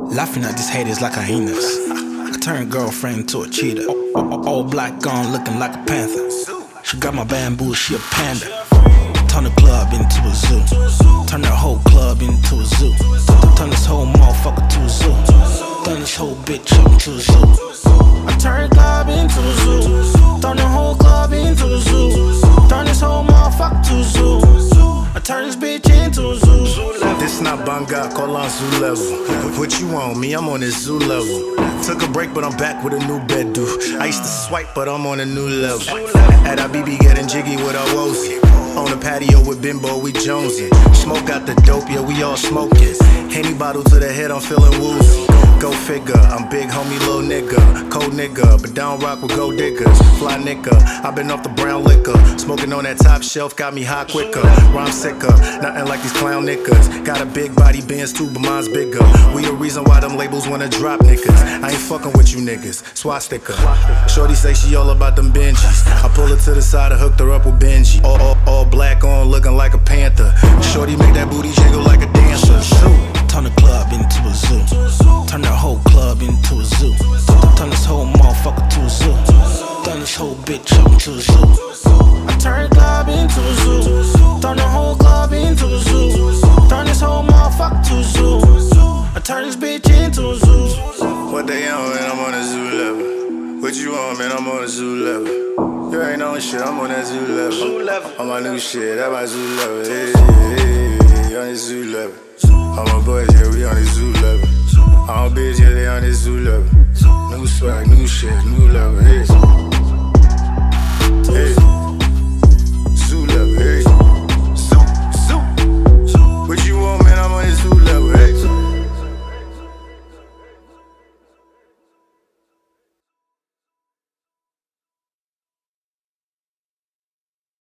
Laughing at these haters like hyenas. I turned girlfriend into a cheetah. All black on, looking like a panther. She got my bamboo, she a panda. Turn the club into a zoo. Turn the whole club into a zoo. Turn this whole motherfucker to a zoo. Turn this whole bitch up into a zoo. I turn the club into a zoo. Turn the whole club into a zoo. Turn this whole motherfucker to a zoo. I turn this bitch into a zoo. This not Banga, call on zoo level. What you on me? I'm on this zoo level. Took a break, but I'm back with a new bed, dude. I used to swipe, but I'm on a new level. At IBB getting jiggy with our wozy. On the patio with Bimbo, we Jonesy. Smoke got the dope, yeah, we all smoking. Henny bottle to the head, I'm feeling woozy. Go figure, I'm big homie, little nigga. Cold nigga, but down rock with gold diggers. Fly nigga, I been off the brown liquor. Smoking on that top shelf, got me high quicker. Rhyme sicker, nothing like these clown niggas. Got a big body, Benz too, but mine's bigger. We the reason why them labels wanna drop niggas. I ain't fucking with you niggas, swastika. Shorty say she all about them Benjis. I pull her to the side and hooked her up with Benji. All black on, looking like a panther. Shorty make that booty jiggle like a dancer. Turn the club into a zoo. Turn the whole club into a zoo. Turn this whole motherfucker to a zoo. Turn this whole bitch up into a zoo. I turn the club into a zoo. Turn the whole club into a zoo. Turn this whole motherfucker to a zoo. I turn this bitch into a zoo. What they on, man? I'm on a zoo level. What you on, man? I'm on a zoo level. You ain't on shit, I'm on that zoo level. On my new shit, that my zoo level. Hey, on the zoo level. All my boys, yeah, we on the zoo level. All bitch, yeah, they on the zoo level. New swag, new shit, new level.